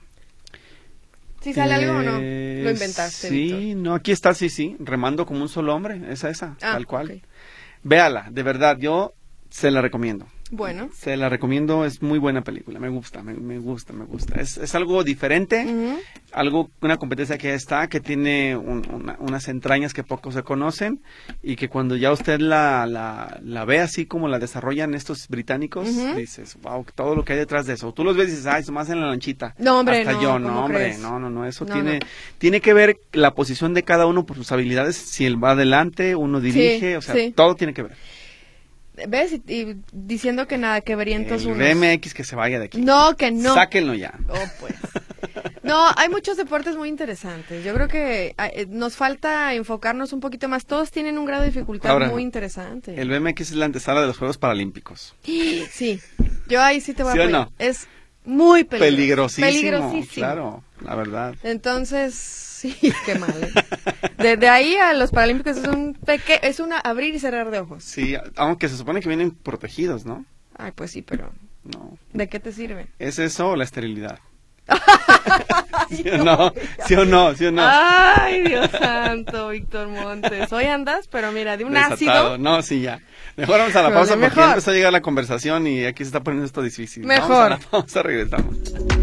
¿Sí sale algo o no? Eh, Lo inventaste, Sí, Víctor. no, aquí está, sí, sí. Remando como un solo hombre. Esa, esa. Ah, tal cual. ok. Véala, de verdad. Yo se la recomiendo. Bueno. Se la recomiendo, es muy buena película, me gusta, me, me gusta, me gusta. Es, es algo diferente, Ujú. algo, una competencia que ya está, que tiene un- una- unas entrañas que pocos se conocen y que cuando ya usted la, la, la ve así como la desarrollan estos británicos, Ujú. dices, wow, todo lo que hay detrás de eso. Tú los ves y dices, ay, más en la lanchita. No, hombre, Hasta no, yo, ¿cómo no, hombre, crees? no, no, no, eso No, tiene, no. tiene que ver la posición de cada uno por sus habilidades, si él va adelante, uno dirige, o sea, sí. todo tiene que ver. ¿Ves? Y, y diciendo que nada, que verientos El unos. B M X que se vaya de aquí. No, que no. Sáquenlo ya. Oh, pues. No, hay muchos deportes muy interesantes. Yo creo que eh, nos falta enfocarnos un poquito más. Todos tienen un grado de dificultad Ahora, muy interesante. El B M X es la antesala de los Juegos Paralímpicos. Sí, yo ahí sí te voy ¿Sí a o apoyar. no? Es muy peligroso. Peligrosísimo. Peligrosísimo. Claro, la verdad. Entonces, sí, qué mal. ¿eh? Desde ahí a los Paralímpicos es un peque es una abrir y cerrar de ojos. Sí, aunque se supone que vienen protegidos, ¿no? Ay, pues sí, pero No. ¿de qué te sirve? ¿Es eso o la esterilidad? ¿Sí o no? ¿Sí o no? ¿Sí o no? Ay, Dios santo, Víctor Montes. Hoy andas, pero mira, de un Desatado. ácido. No, sí, ya. Mejor vamos a la Híjole, pausa porque mejor. ya empezó a llegar la conversación y aquí se está poniendo esto difícil. Mejor. Vamos a la pausa, regresamos.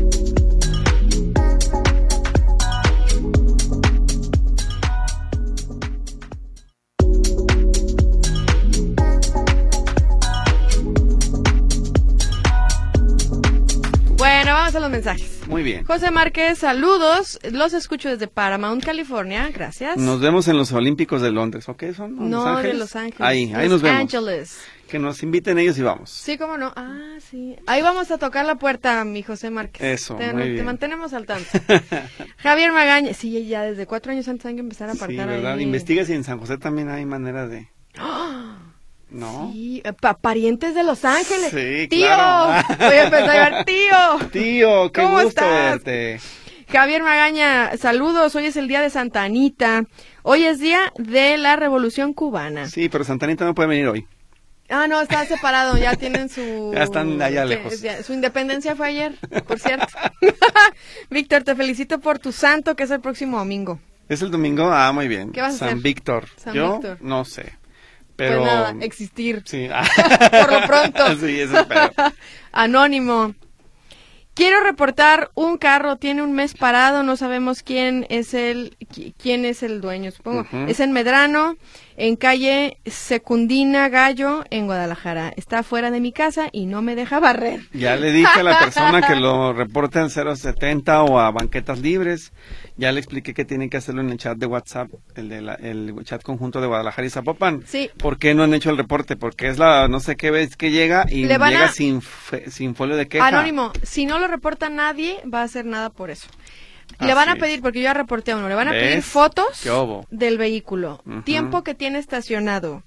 Bueno, vamos a los mensajes. Muy bien. José Márquez, saludos. Los escucho desde Paramount, California. Gracias. Nos vemos en los Olímpicos de Londres, ¿o qué son? ¿Los no, Ángeles? de Los Ángeles. Ahí, ahí Los nos vemos. Ángeles. Que nos inviten ellos y vamos. Sí, cómo no. Ah, sí. Ahí vamos a tocar la puerta, mi José Márquez. Eso, te, muy te bien. mantenemos al tanto. Javier Magaña. Sí, ya desde cuatro años antes hay que empezar a Sí, apartar ¿verdad? ahí. Investiga si en San José también hay manera de... ¡Ah! ¿No? Sí, eh, pa- parientes de Los Ángeles. Sí, tío. claro. Voy a empezar a llamar tío. Tío, qué ¿Cómo gusto estás? verte. Javier Magaña, saludos. Hoy es el día de Santa Anita. Hoy es día de la Revolución Cubana. Sí, pero Santanita no puede venir hoy. Ah, no, está separado. Ya tienen su. Ya están allá que- lejos. ya- Su independencia fue ayer, por cierto. Víctor, te felicito por tu santo, que es el próximo domingo. ¿Es el domingo? Ah, muy bien. ¿Qué vas a San hacer? Víctor. San Yo Víctor. no sé. Pero... Pues nada, existir. Sí. Por lo pronto. Sí, eso espero. Anónimo. Quiero reportar un carro, tiene un mes parado, no sabemos quién es el qui- quién es el dueño, supongo. Ujú. Es en Medrano, en calle Secundina Gallo, en Guadalajara. Está fuera de mi casa y no me deja barrer. Ya le dije a la persona que lo reporte al cero setenta o a Banquetas Libres. Ya le expliqué que tienen que hacerlo en el chat de WhatsApp, el de la, el chat conjunto de Guadalajara y Zapopan. Sí. ¿Por qué no han hecho el reporte? Porque es la no sé qué vez que llega y Le van llega a- sin fe- sin folio de queja. Anónimo, si no lo reporta nadie, va a hacer nada por eso. Le Así van a es. pedir, porque yo ya reporté a uno, le van a pedir ¿Ves? fotos ¿Qué hubo? del vehículo, Ujú. tiempo que tiene estacionado,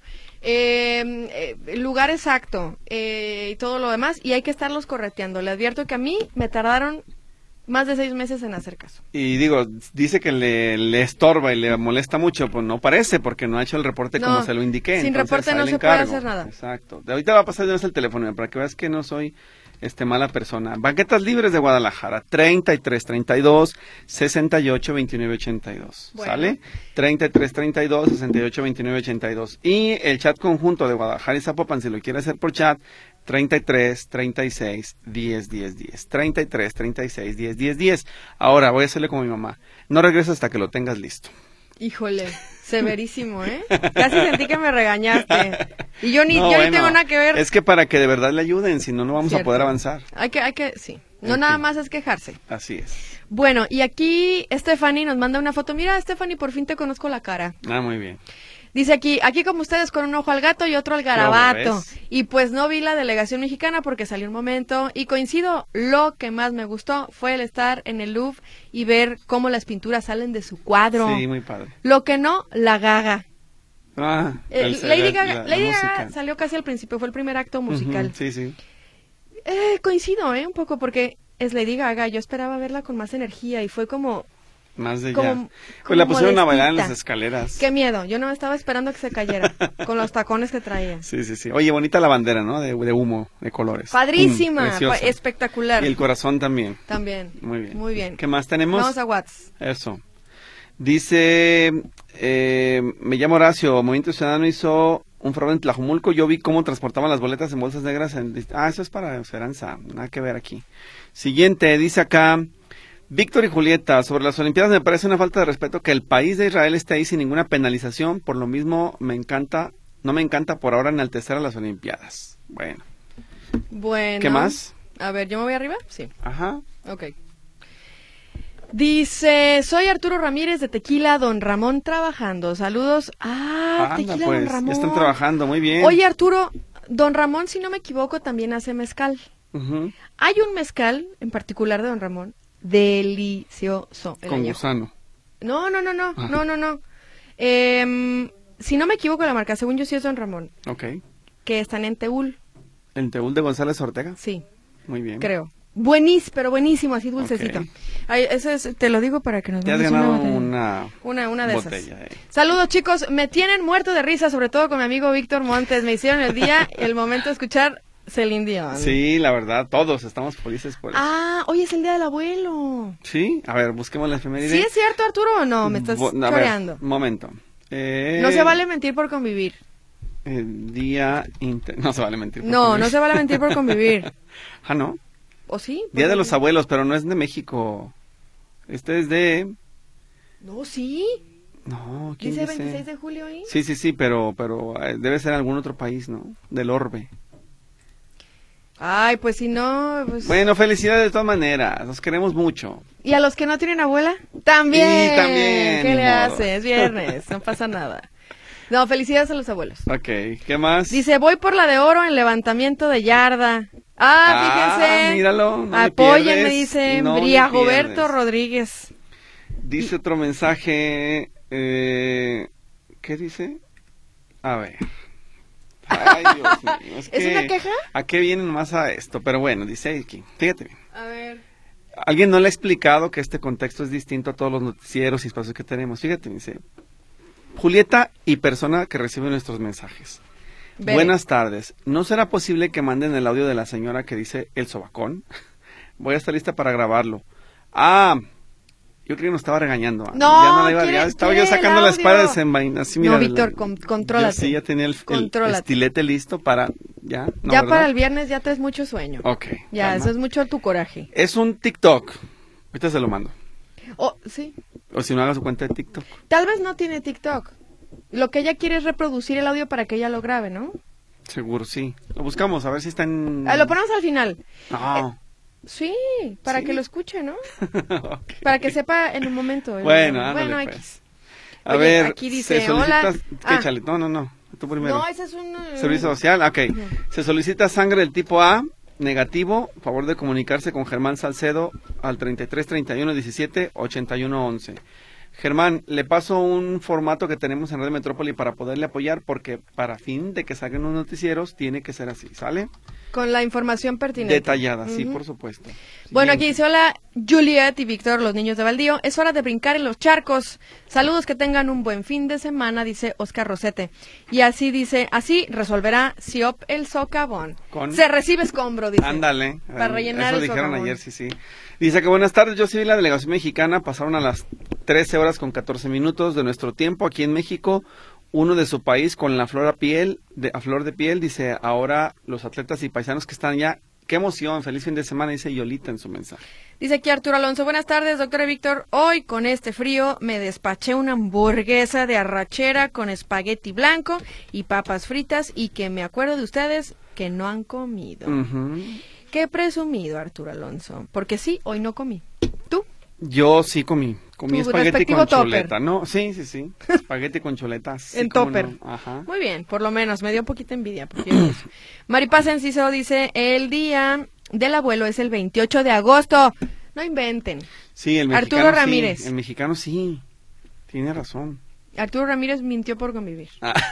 eh, eh, lugar exacto eh, y todo lo demás, y hay que estarlos correteando. Le advierto que a mí me tardaron más de seis meses en hacer caso. Y digo, dice que le, le estorba y le molesta mucho, pues no parece porque no ha hecho el reporte No, como se lo indiqué. sin Entonces, reporte ahí no le se puede encargo. hacer nada. Exacto. De ahorita va a pasar de nuevo el teléfono para que veas que no soy este mala persona. Banquetas Libres de Guadalajara, treinta y tres treinta y dos, sesenta y ocho veintinueve ochenta y dos. Bueno. ¿Sale? treinta y tres treinta y dos, sesenta y ocho veintinueve ochenta y dos. Y el chat conjunto de Guadalajara y Zapopan, si lo quiere hacer por chat, treinta y tres treinta y seis diez diez diez. treinta y tres treinta y seis diez diez diez. Ahora voy a hacerle como mi mamá. No regreses hasta que lo tengas listo. Híjole, severísimo, ¿eh? Casi sentí que me regañaste. Y yo ni, No, yo ni bueno, tengo nada que ver. Es que para que de verdad le ayuden, si no, no vamos a Cierto. poder avanzar. Hay que, hay que, sí. No En nada fin. más es quejarse. Así es. Bueno, y aquí Stephanie nos manda una foto. Mira, Stephanie, por fin te conozco la cara. Ah, muy bien. Dice aquí, aquí como ustedes con un ojo al gato y otro al garabato. ves? Y pues no vi la delegación mexicana porque salió un momento y coincido, lo que más me gustó fue el estar en el Louvre y ver cómo las pinturas salen de su cuadro. Sí, muy padre. Lo que no, la Gaga. Ah, Eh, el- Lady la- Gaga, la- la Lady música. Gaga salió casi al principio, fue el primer acto musical. Ujú, sí, sí. Eh, coincido, ¿eh? Un poco porque es Lady Gaga, yo esperaba verla con más energía y fue como, Más de Como- ya. como Pues la pusieron a bailar en las modestita. escaleras. qué miedo, yo no estaba esperando que se cayera con los tacones que traía. Sí, sí, sí. Oye, bonita la bandera, ¿no? De, de humo, de colores. Padrísima, Mm, preciosa. pa- espectacular. Y el corazón también. También. Muy bien. Muy bien. ¿Qué más tenemos? Vamos a Watts. Eso. Dice, eh, me llamo Horacio, Movimiento Ciudadano hizo un fraude en Tlajumulco, yo vi cómo transportaban las boletas en bolsas negras. En, ah, eso es para Esperanza, nada que ver aquí. Siguiente, dice acá, Víctor y Julieta, sobre las Olimpiadas me parece una falta de respeto que el país de Israel esté ahí sin ninguna penalización, por lo mismo me encanta, no me encanta por ahora enaltecer a las Olimpiadas. Bueno, Bueno. ¿qué más? A ver, ¿yo me voy arriba? Sí. Ajá. Ok. Dice, soy Arturo Ramírez de Tequila Don Ramón trabajando. Saludos. Ah, Anda, Tequila pues, Don Ramón. ya están trabajando, muy bien. Oye, Arturo, Don Ramón, si no me equivoco, también hace mezcal. Ujú. Hay un mezcal en particular de Don Ramón, delicioso. el Con añejo. gusano. No, no, no, no, Ah. no, no, no. Em, si no me equivoco, la marca, según yo sí es Don Ramón, Ok. que están en Teúl, ¿El Teúl de González Ortega? sí, Muy bien. creo. Buenísimo, pero buenísimo, así dulcecito. Ok. Ay, ese es, te lo digo para que nos Te has mandes ganado botella. una, Una, una de botella. esas. eh. Saludos, chicos. Me tienen muerto de risa, sobre todo con mi amigo Víctor Montes. Me hicieron el día, el momento de escuchar Celine Dion. Sí, la verdad, todos estamos felices por eso. Ah, hoy es el día del abuelo. Sí, a ver, busquemos la efeméride. ¿Sí es cierto, Arturo, o no? Me estás Bo- a ver, choreando. un momento. Eh, No se vale mentir por convivir. El día inter... No se vale mentir. por No, convivir. no se vale mentir por convivir. Ah, ¿no? ¿O sí? Día de los Porque- abuelos, pero no es de México. Este es de... No, sí. No, ¿quién Dice dice? veintiséis de julio ahí. Sí, sí, sí, pero, pero eh, debe ser algún otro país, ¿no? Del orbe. Ay, pues si no, pues... Bueno, felicidades de todas maneras. Los queremos mucho. ¿Y a los que no tienen abuela? También. Y también, ¿Qué ni le modo. haces? Viernes, no pasa nada. No, felicidades a los abuelos. Ok, ¿qué más? Dice, voy por la de oro en levantamiento de yarda. Ah, fíjense. Ah, míralo, no le Apóyenme, pierdes, dice no le Briagoberto pierdes. Rodríguez. Dice otro mensaje. Eh, ¿Qué dice? A ver. Ay, Dios mío. Es, ¿Es que, una queja? ¿A qué viene más a esto? Pero bueno, dice aquí. Fíjate bien. A ver. Alguien no le ha explicado que este contexto es distinto a todos los noticieros y espacios que tenemos. Fíjate, dice. Julieta y persona que recibe nuestros mensajes. Ve. Buenas tardes. ¿No será posible que manden el audio de la señora que dice el sobacón? Voy a estar lista para grabarlo. Ah, yo creo que nos estaba regañando. No, ya no la iba, quiere- ya estaba yo quiere el sacando la audio. espada desenvainada. Así, No, mira, Víctor, la- con- contrólate. yo sí, ya tenía el, el Contrólate. estilete listo para... Ya, ¿no, ya verdad? para el viernes ya traes mucho sueño. Ok. Ya, calma. eso es mucho tu coraje. Es un TikTok. Ahorita se lo mando. Oh, sí. O si no, haga su cuenta de TikTok. Tal vez no tiene TikTok. Lo que ella quiere es reproducir el audio para que ella lo grabe, ¿no? Seguro, sí. Lo buscamos, a ver si está en... Ah, lo ponemos al final. No. Sí, para ¿Sí? que lo escuche, ¿no? Ok. Para que sepa en un momento. el- Bueno, ándale, bueno, pues. X. A Oye, ver, aquí dice, se solicita... hola. ¿Qué, Ah. échale? No, no, no. Tú primero. No, ese es un... eh, Servicio social, ok. Ujú. Se solicita sangre del tipo A, negativo. Favor de comunicarse con Germán Salcedo al treinta y tres treinta y uno diecisiete ochenta y uno once. Germán, le paso un formato que tenemos en Radio Metrópoli para poderle apoyar, porque para fin de que salgan los noticieros tiene que ser así, ¿sale? Con la información pertinente. Detallada, sí, Ujú. por supuesto. Bueno, aquí Siguiente. dice, hola Juliet y Víctor, los niños de Baldío. Es hora de brincar en los charcos. Saludos, que tengan un buen fin de semana, dice Oscar Rosete. Y así dice, así resolverá Siop el socavón. Con- Se recibe escombro, dice. Ándale. Para eh, rellenar Eso el dijeron socavón. ayer, sí, sí. Dice que buenas tardes, yo soy la delegación mexicana, pasaron a las trece horas con catorce minutos de nuestro tiempo aquí en México, uno de su país con la flor a piel, de, a flor de piel, dice, ahora los atletas y paisanos que están ya, qué emoción, feliz fin de semana, dice Yolita en su mensaje. Dice aquí Arturo Alonso, buenas tardes, doctor y Víctor. Hoy con este frío me despaché una hamburguesa de arrachera con espagueti blanco y papas fritas, y que me acuerdo de ustedes que no han comido. Ujú. Qué presumido, Arturo Alonso. Porque sí, hoy no comí. ¿Tú? Yo sí comí, comí Tu espagueti respectivo con topper. chuleta, ¿no? Sí, sí, sí, espagueti con chuleta. Sí, En cómo topper. no. Ajá. Muy bien, por lo menos. Me dio un poquito envidia. Porque yo eso. Maripaz Enciso dice, el día del abuelo es el veintiocho de agosto. No inventen. Sí, el Arturo mexicano sí, Ramírez. el mexicano sí, tiene razón. Arturo Ramírez mintió por convivir.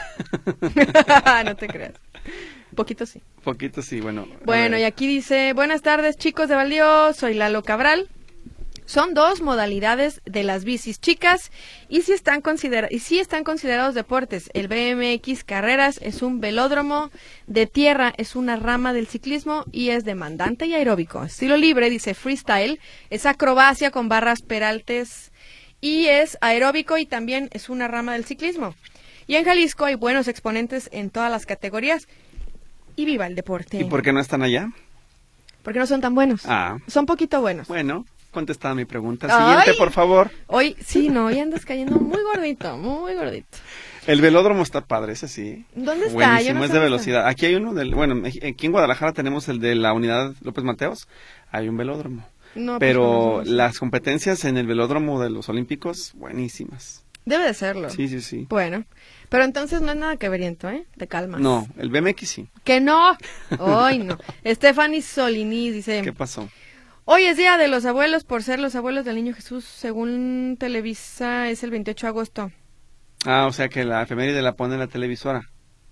Ah. No te creas. Un poquito sí. Poquito sí, bueno. a Bueno, ver. y aquí dice, buenas tardes chicos de Baldío, soy Lalo Cabral. Son dos modalidades de las bicis chicas y si están considera y si están considerados deportes. El B M X Carreras es un velódromo de tierra, es una rama del ciclismo y es demandante y aeróbico. Estilo libre, dice freestyle, es acrobacia con barras peraltes y es aeróbico y también es una rama del ciclismo. Y en Jalisco hay buenos exponentes en todas las categorías. Y viva el deporte. ¿Y por qué no están allá? Porque no son tan buenos. Ah. Son poquito buenos. Bueno, contestada mi pregunta. Ay. Siguiente, por favor. Hoy, sí, no, hoy andas cayendo muy gordito, muy gordito. El velódromo está padre, ese sí. ¿Dónde está? Buenísimo, Yo no es sé de dónde velocidad. Aquí hay uno del, bueno, Mex- aquí en Guadalajara tenemos el de la unidad López Mateos. Hay un velódromo. No, pues, Pero no, no sé. las competencias en el velódromo de los Olímpicos, buenísimas. Debe de serlo. Sí, sí, sí. Bueno, pero entonces no es nada que veriento, ¿eh? Te calmas. No, el B M X sí. Que no. Hoy no. Stephanie Solini dice, ¿Qué pasó? hoy es Día de los Abuelos por ser los abuelos del Niño Jesús. Según Televisa es el veintiocho de agosto. Ah, o sea que la efeméride la pone en la televisora.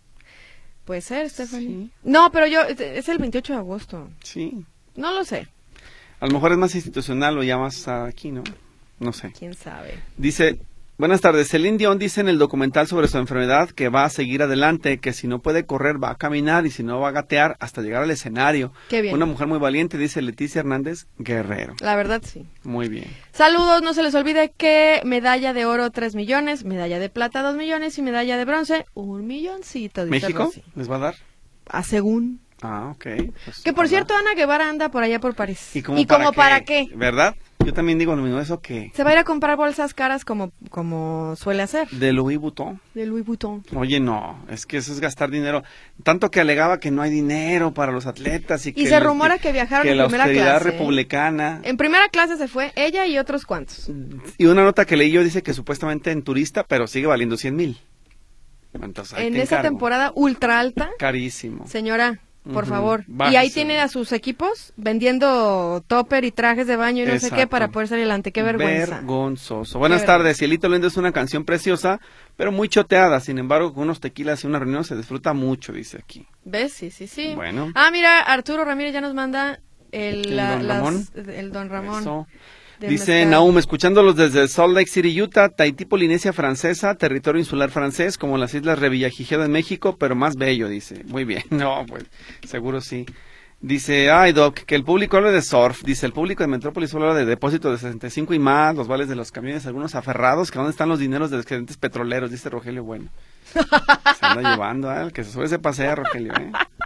Puede ser, Stephanie. Sí. No, pero yo, es el veintiocho de agosto. Sí. No lo sé. A lo mejor es más institucional o ya más aquí, ¿no? No sé. ¿Quién sabe? Dice, buenas tardes, Celine Dion dice en el documental sobre su enfermedad que va a seguir adelante, que si no puede correr va a caminar y si no va a gatear hasta llegar al escenario. Qué bien. Una mujer muy valiente, dice Leticia Hernández Guerrero. La verdad, sí. Muy bien. Saludos, no se les olvide que medalla de oro tres millones, medalla de plata dos millones y medalla de bronce un milloncito. Dice ¿México Rosy. les va a dar? A según. Ah, ok. Pues, Que por ojalá. cierto, Ana Guevara anda por allá por París. ¿Y cómo, como para, para qué? ¿Verdad? Yo también digo lo mismo, ¿eso qué? Se va a ir a comprar bolsas caras como, como suele hacer. De Louis Vuitton. De Louis Vuitton. Oye, no, es que eso es gastar dinero. Tanto que alegaba que no hay dinero para los atletas y, Y que se les- rumora que viajaron que en la primera austeridad clase. republicana. En primera clase se fue ella y otros cuantos. Y una nota que leí yo dice que supuestamente en turista, pero sigue valiendo cien mil. Entonces, ahí En te esa encargo. temporada ultra alta, Carísimo. señora, por Ujú, favor. Y bájese. ahí tiene a sus equipos vendiendo topper y trajes de baño y no sé Exacto. qué para poder salir adelante. Qué vergüenza. Vergonzoso. Buenas Qué tardes. Cielito Lindo es una canción preciosa, pero muy choteada. Sin embargo, con unos tequilas y una reunión se disfruta mucho, dice aquí. ¿Ves? Sí, sí, sí. Bueno. Ah, mira, Arturo Ramírez ya nos manda el, ¿El la- don las- Ramón? el don Ramón. Eso. del Dice mezcal. Naum, escuchándolos desde Salt Lake City, Utah, Tahití, Polinesia francesa, territorio insular francés, como las islas Revillagigedo en México, pero más bello, dice. Muy bien. No, pues, seguro sí. Dice, ay, Doc, que el público hable de surf. Dice, el público de Metrópolis habla de depósito de sesenta y cinco y más, los vales de los camiones, algunos aferrados, que dónde están los dineros de los excedentes petroleros, dice Rogelio Bueno. Se anda llevando, ¿eh? El que se sube se pasea, Rogelio, ¿eh? Te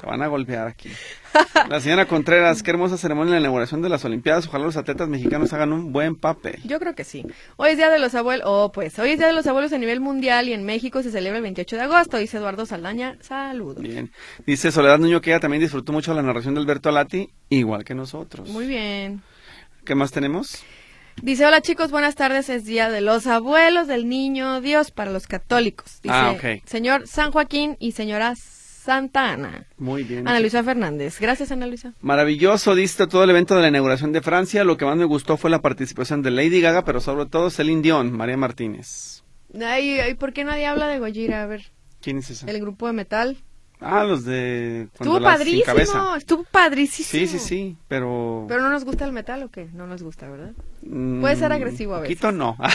van a golpear aquí. La señora Contreras, qué hermosa ceremonia de la inauguración de las Olimpiadas. Ojalá los atletas mexicanos hagan un buen papel. Yo creo que sí. Hoy es Día de los Abuelos, oh, pues, hoy es Día de los Abuelos a nivel mundial y en México se celebra el veintiocho de agosto. Dice Eduardo Saldaña, saludos. Bien. Dice Soledad Nuño que ella también disfrutó mucho la narración de Alberto Lati, igual que nosotros. Muy bien. ¿Qué más tenemos? Dice, hola chicos, buenas tardes, es Día de los Abuelos del Niño Dios para los católicos. Dice, Ah, ok. señor San Joaquín y señora Santa Ana. Muy bien. Ana Luisa Fernández. Gracias, Ana Luisa. Maravilloso, diste todo el evento de la inauguración de Francia. Lo que más me gustó fue la participación de Lady Gaga, pero sobre todo Celine Dion, María Martínez. Ay, ay, ¿por qué nadie habla de Gojira? A ver, ¿Quién es esa? el grupo de metal. Ah, los de... Estuvo Cuando las sin cabeza. padrísimo, estuvo padrísimo. Sí, sí, sí, pero... Pero no nos gusta el metal o qué? No nos gusta, ¿verdad? Mm, Puede ser agresivo a veces. Poquito no. no,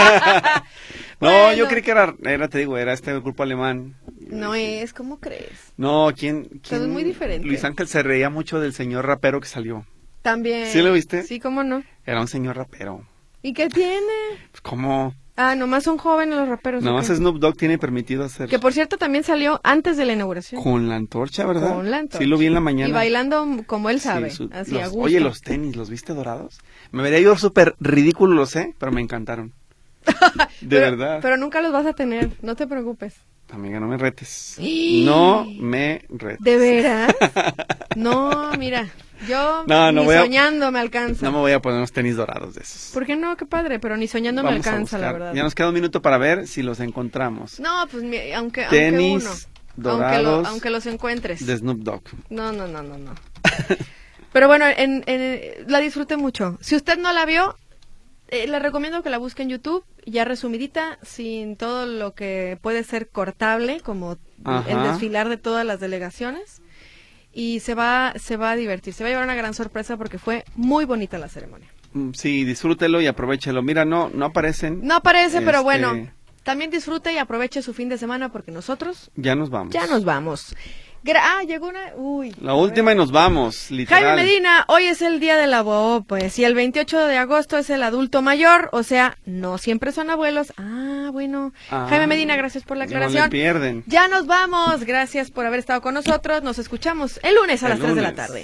Bueno. yo creí que era, era, te digo, era este grupo alemán. No es, ¿cómo crees? No, ¿quién? Todo quién? es muy diferente. Luis Ángel se reía mucho del señor rapero que salió. También. ¿Sí lo viste? Sí, ¿cómo no? Era un señor rapero. ¿Y qué tiene? Pues, ¿cómo? Ah, nomás son jóvenes los raperos. ¿o Nomás qué? Snoop Dogg tiene permitido hacer... Que por cierto también salió antes de la inauguración. Con la antorcha, ¿verdad? Con la antorcha. Sí, lo vi en la mañana. Y bailando como él sabe, Sí, su- así los- a gusto. Oye, los tenis, ¿los viste dorados? Me vería yo súper ridículo, lo sé, pero me encantaron. De Pero- verdad. Pero nunca los vas a tener, no te preocupes. Amiga, no me retes. ¡Y! No me retes. ¿De veras? No, mira, yo No, no ni voy a- soñando me alcanza. No me voy a poner unos tenis dorados de esos. ¿Por qué no? Qué padre, pero ni soñando me Vamos a alcanza, la buscar. verdad. Ya nos queda un minuto para ver si los encontramos. No, pues mi- aunque, Tenis aunque uno. dorados Aunque, lo- aunque los encuentres. De Snoop Dogg. No, no, no, no, no. Pero bueno, en, en- la disfruté mucho. Si usted no la vio, eh, le recomiendo que la busque en YouTube, ya resumidita, sin todo lo que puede ser cortable, como Ajá. el desfilar de todas las delegaciones. Y se va, se va a divertir, se va a llevar una gran sorpresa porque fue muy bonita la ceremonia. Mm, Sí, disfrútelo y aprovechelo. Mira, no, no aparecen. No aparece, pero Este, bueno, también disfrute y aproveche su fin de semana porque nosotros Ya nos vamos. ya nos vamos. Gra- ah, llegó una... Uy. La última y nos vamos, literal. Jaime Medina, hoy es el día del abuelo, pues, y el veintiocho de agosto es el adulto mayor, o sea, no siempre son abuelos. Ah, bueno. Ah, Jaime Medina, gracias por la no le aclaración. pierden. Ya nos vamos, gracias por haber estado con nosotros. Nos escuchamos el lunes a El las tres de la lunes. tarde.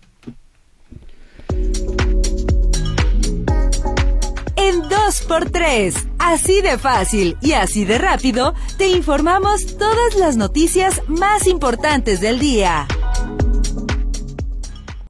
En dos por tres, así de fácil y así de rápido, te informamos todas las noticias más importantes del día.